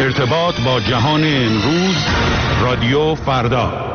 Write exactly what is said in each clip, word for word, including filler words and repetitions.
ارتباط با جهان امروز، رادیو فردا.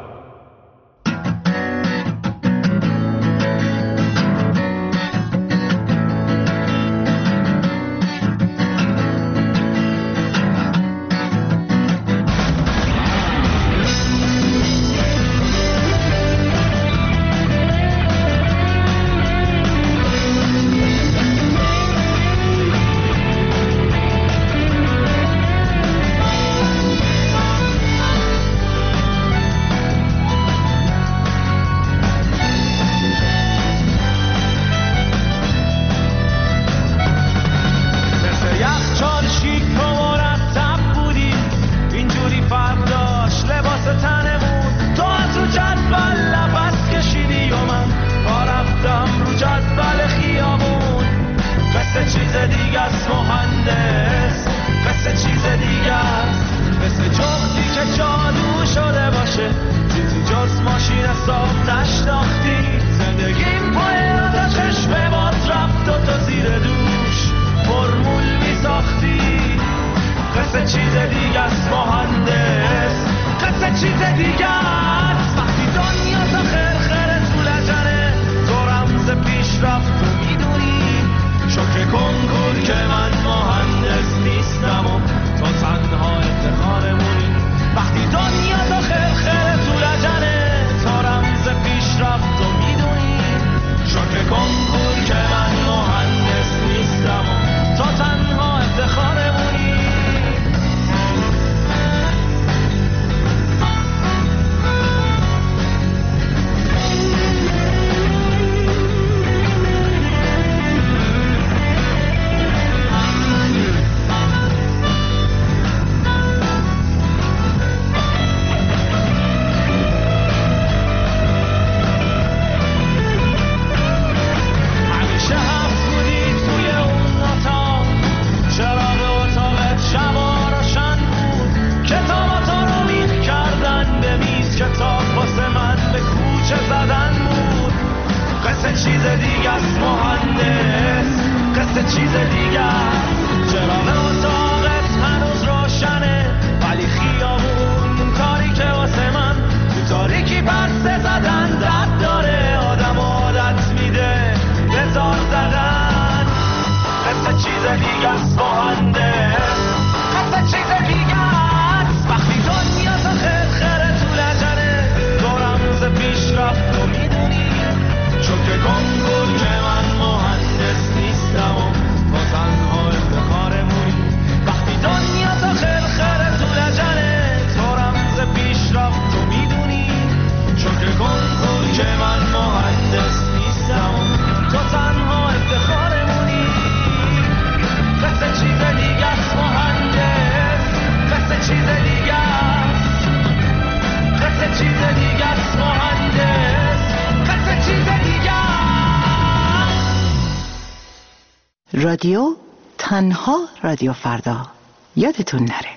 رادیو تنها رادیو فردا، یادتون نره.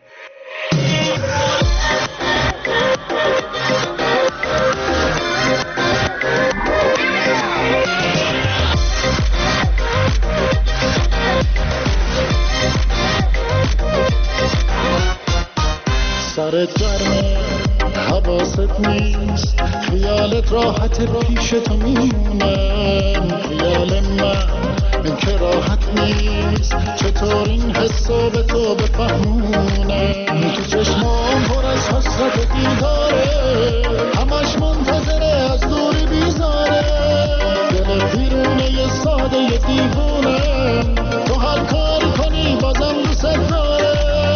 سرت گرمه حواست نیست، خیالت راحت پیش تو میمونه، خیال من این که راحت نیست، چطور این حسو به تو بفهمونه، تو چشمام پر از حسرت و دیداره، همش منتظره از دوری بیزاره، دل بیرونه یه ساده یه دیوونه، تو هر کاری کنی بازم دوست داره،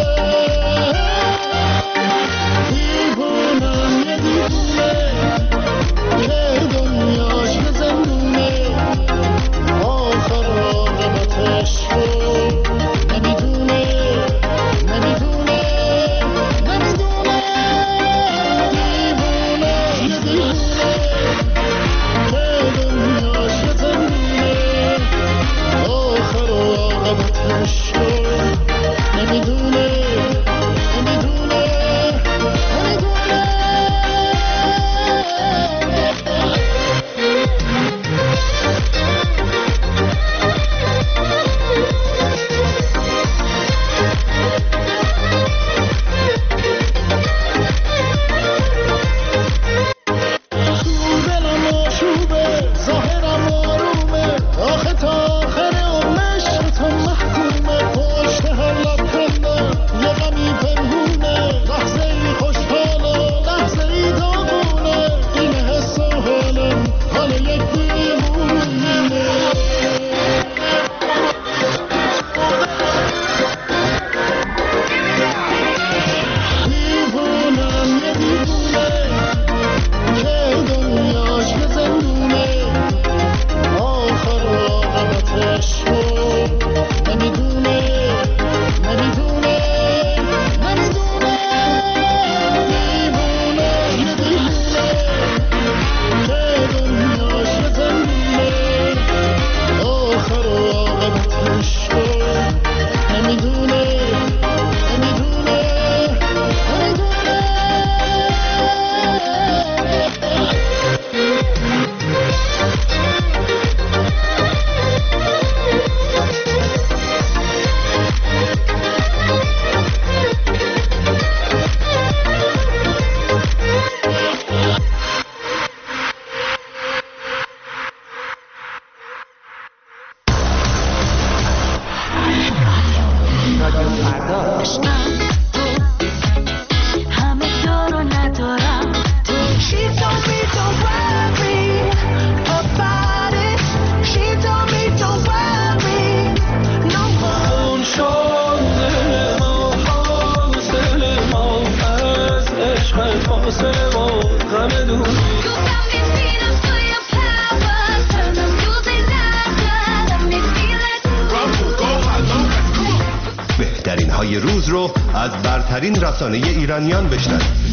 دیوونم یه دیوونه که دنیاش یه زندونه، آخر عاقبتش رو نمیدونه نمیدونه نمیدونه، دیوونه فردا. بهترین های روز رو از برترین رسانه ایرانیان بشنوید.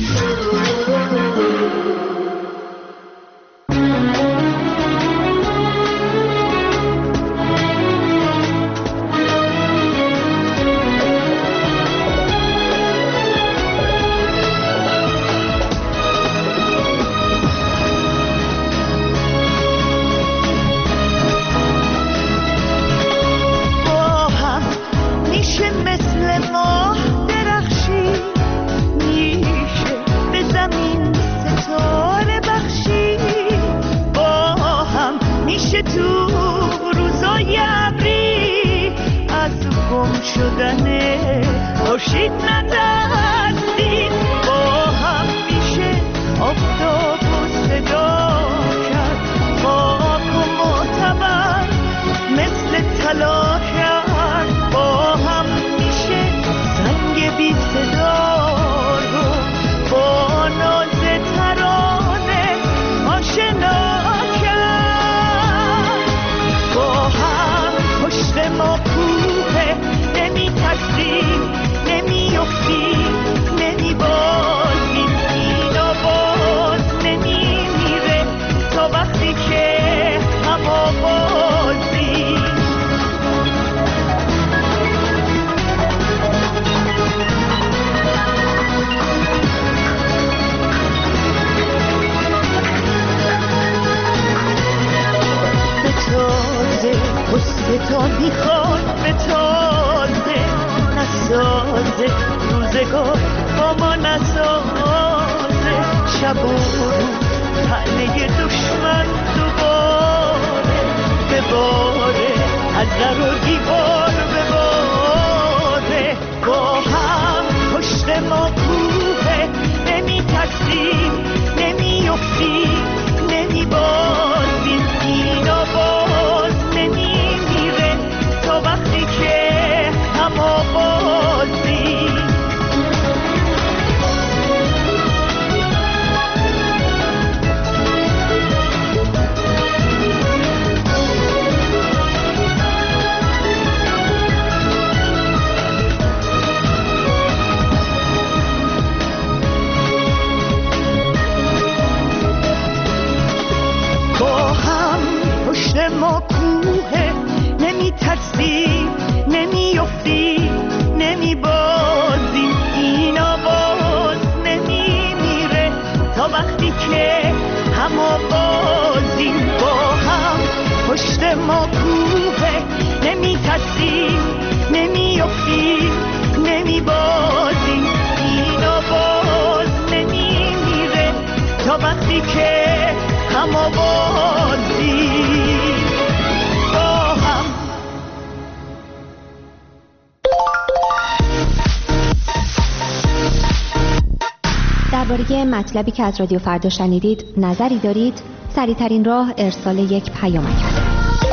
درباره مطلبی که از رادیو فردا شنیدید نظری دارید؟ سریع‌ترین راه ارسال یک پیامک است.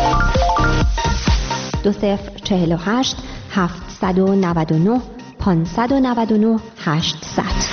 دو صفر چهل و هشت هفتصد و نود و نه پانصد و نود و نه هشتصد.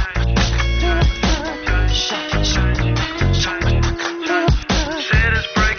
Set us free.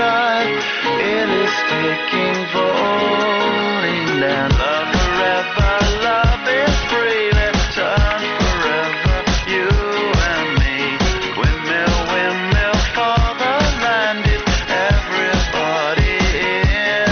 stride. It is taking falling down. Love forever, love is free. Let's turn forever, you and me. Windmill, windmill for the land. Is everybody in?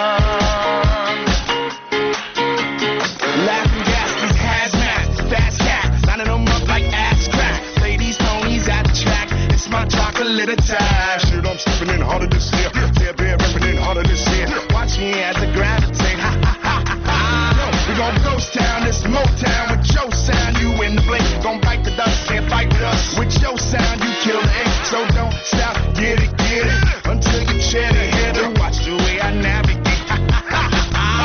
Laughing gas, these hazmats, fast cat, lining them up like ass crack. Play these ponies at the track. It's my chocolate time. Shit, I'm stepping in harder this year. Yeah, bear repping in harder this year. Watch me as I gravitate. Ha ha ha ha ha. We gon' ghost town, this Motown with your sound. You in the blink, gon' bite the dust, can't fight with us. With your sound, you kill the ink. So don't stop, get it, get it until you chat it. Head and watch the way I navigate. Ha ha ha ha ha.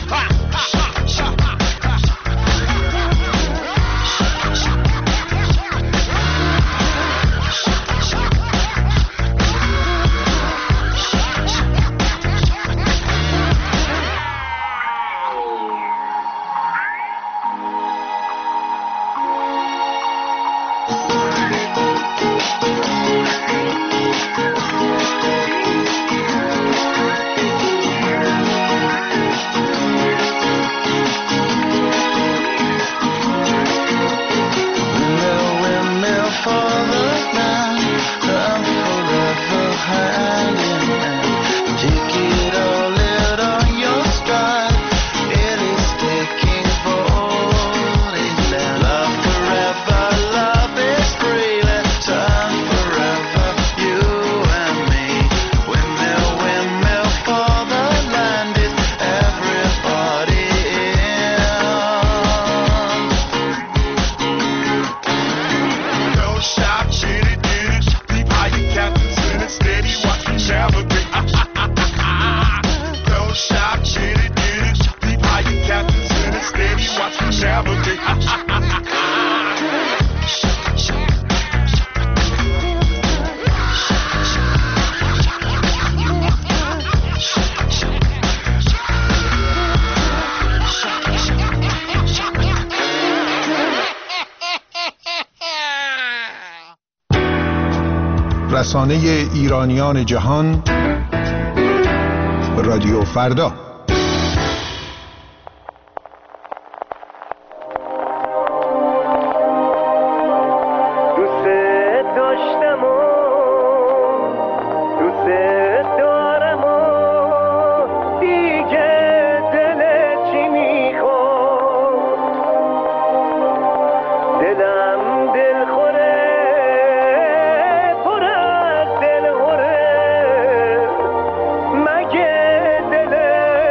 رسانه ایرانیان جهان رادیو فردا. مگه دل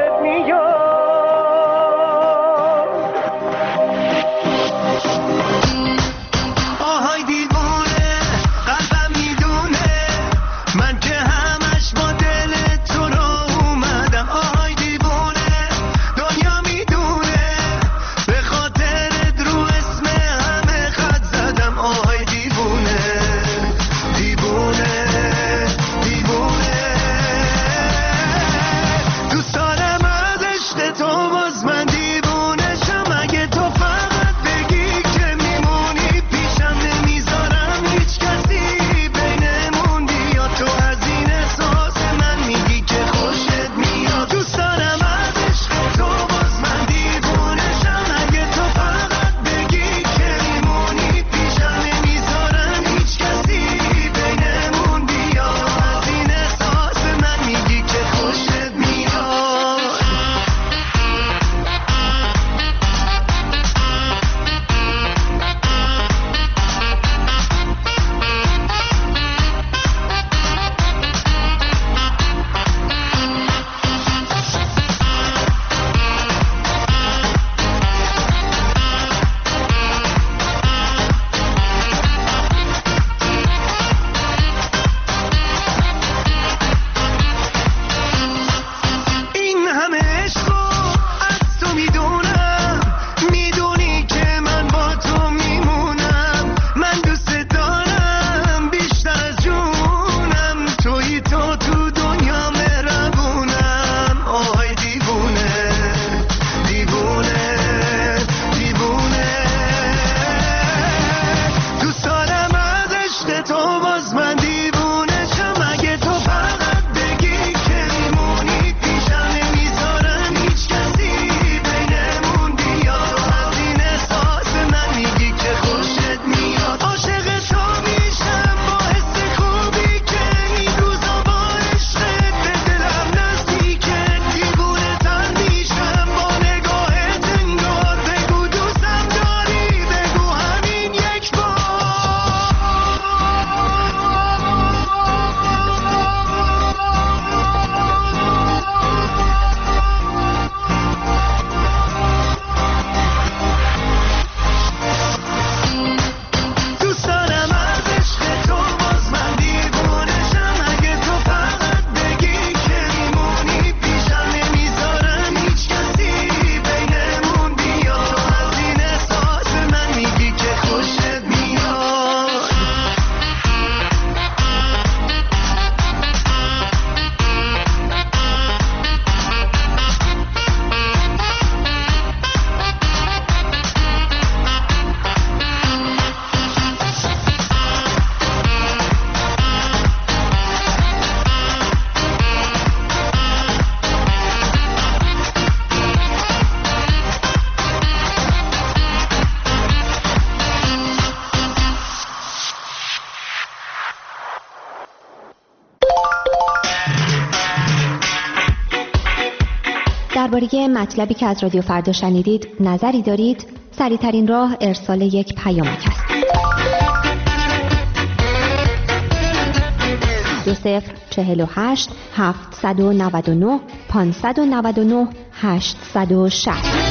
درباره مطلبی که از رادیو فردا شنیدید نظری دارید؟ سریع‌ترین راه ارسال یک پیامک است. دو صفر چهل و هشت هفتصد و نود و نه پانصد و نود و نه هشتصد و شصت.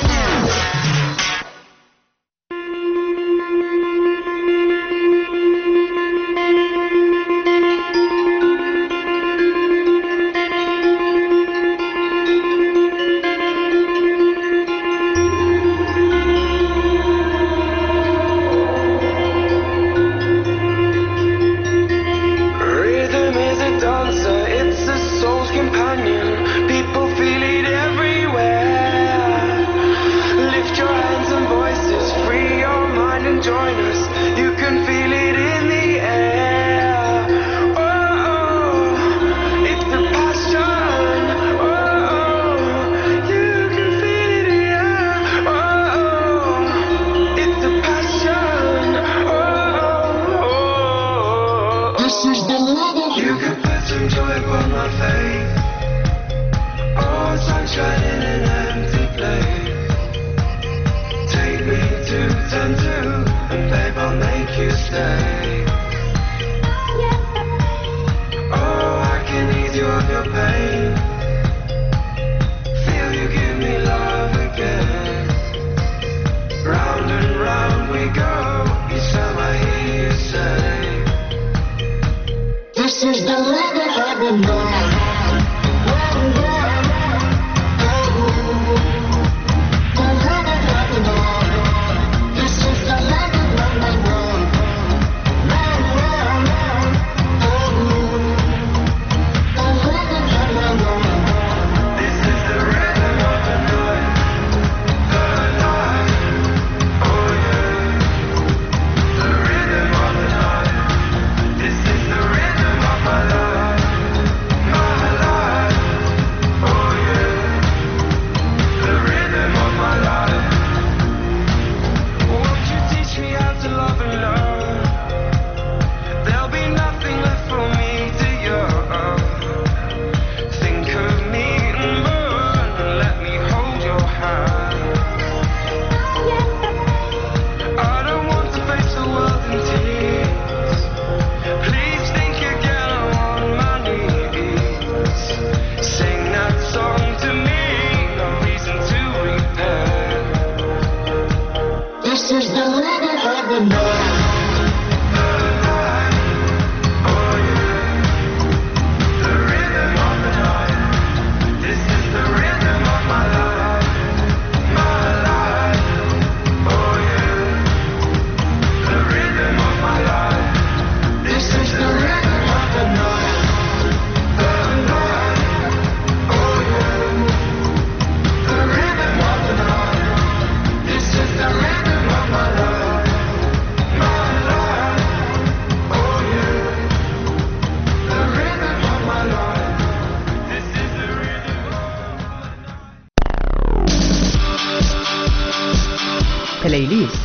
پلیلیست.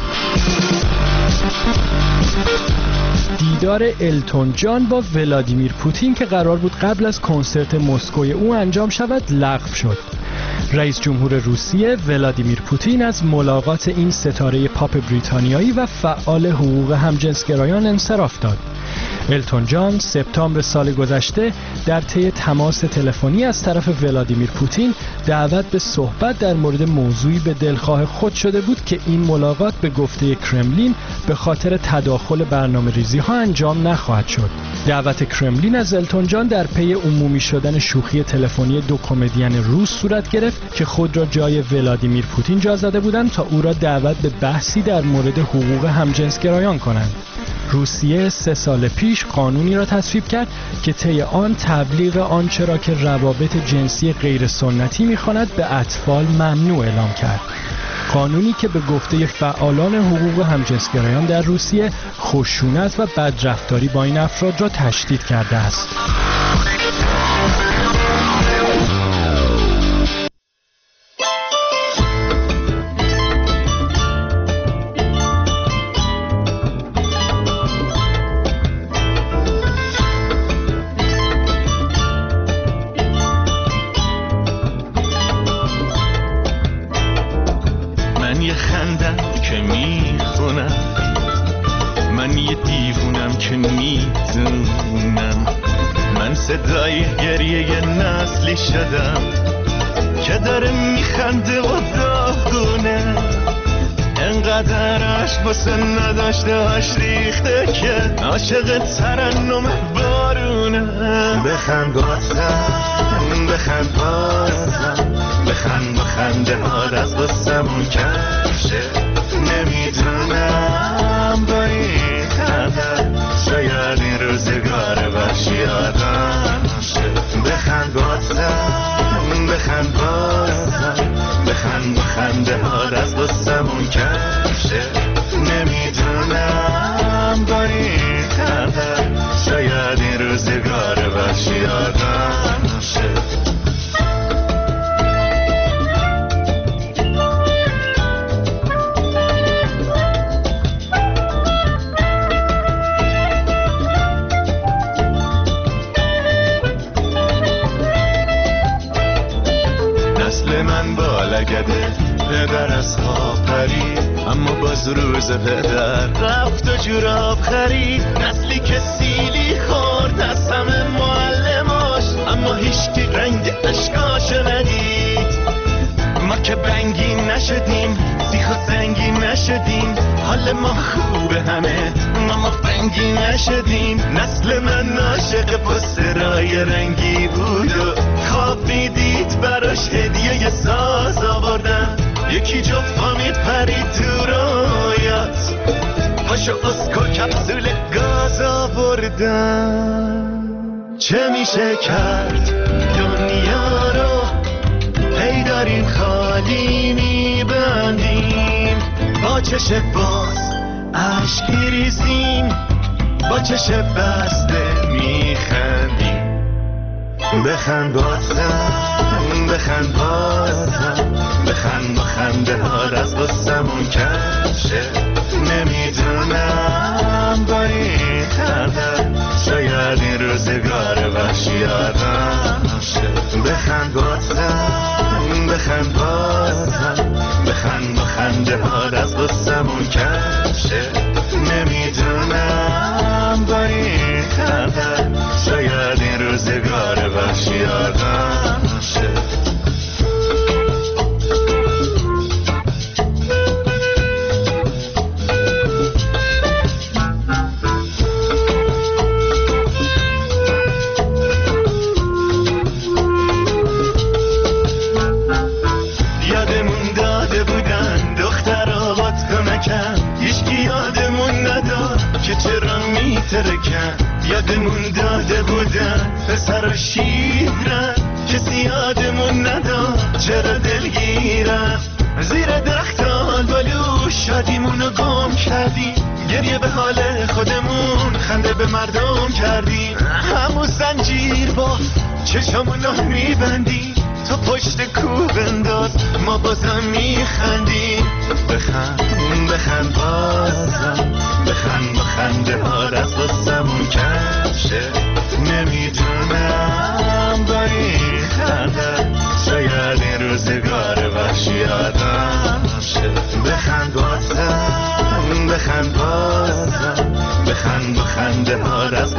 دیدار التون جان با ولادیمیر پوتین که قرار بود قبل از کنسرت مسکوی او انجام شود لغو شد. رئیس جمهور روسیه ولادیمیر پوتین از ملاقات این ستاره پاپ بریتانیایی و فعال حقوق همجنسگرایان انصراف داد. التون جان سپتامبر سال گذشته در طی تماس تلفنی از طرف ولادیمیر پوتین دعوت به صحبت در مورد موضوعی به دلخواه خود شده بود که این ملاقات به گفته کرملین به خاطر تداخل برنامه‌ریزی ها انجام نخواهد شد. دعوت کرملین از التون جان در پی عمومی شدن شوخی تلفنی دو کمدین روس صورت گرفت که خود را جای ولادیمیر پوتین جا زده بودند تا او را دعوت به بحثی در مورد حقوق همجنسگرایان کنند. روسیه سه سال پیش قانونی را تصویب کرد که طی آن تبلیغ آنچه را که روابط جنسی غیر سنتی می‌خواند به اطفال ممنوع اعلام کرد. قانونی که به گفته فعالان حقوق همجنسگرایان در روسیه خشونت و بدرفتاری با این افراد را تشدید کرده است. صدای گریه یه نسلی شدم که داره میخنده و داغونه، انقدر عشق واسه نداشتهاش ریخته که عاشق ترنم بارونه. بخند بازم بخند بازم بخند بخنده هات از واسمون کمشه، نمیدونم با این قدر شاید این روزگار وحشی آدم شه. بخند بازم بخند بازم بخند بخنده هات از واسمون کمشه، نمیدونم با این قدر شاید این روزگار وحشی آدم شه. پدر از خواب پرید اما باز روز پدر رفت و جوراب خرید، نسلی که سیلی خورد از همه معلماش اما هیچکی رنگ اشکاشو ندید. ما که بنگی نشدیم سیخ و زنگی نشدیم، حال ما خوبه همه ما ما بنگی نشدیم. نسل من عاشق پسترهای رنگی بود و خواب میدید براش هدیه ساز آوردن، یکی جفت پامید پرید تو رویات پاشو اسکو کپسول گاز آوردن. چه میشه کرد دنیا رو هی داریم خالی میبندیم، با چش باز عشق ریزیم با چش بسته میخندیم. بخند بازم بخند بازم بخند بخنده هات از واسمون کمشه، نمیدونم با این قدر شاید این روزگار وحشی آدم شه. بخند بازم بخند بازم بخند بخنده هات از واسمون کمشه، نمیدونم با این قدر شاید این روزگار وحشی آدم شه. یادمون داده بودن پسر و شیرن، کسی یادمون نداد چرا دلگیرن. زیر درخت آلبالو شادیمونو گم کردیم، گریه به حال خودمون خنده به مردم کردیم. همون زنجیر با چشمونو میبندیم، تو پشت کو بنداز ما بازم میخندیم. بخند بخند بازم بخند بخنده هات از واسمون کمشه، نمیدونم با این قدر شاید این روزگار وحشی آدم شه. بخند بازم بخند بازم بخند بخنده هات از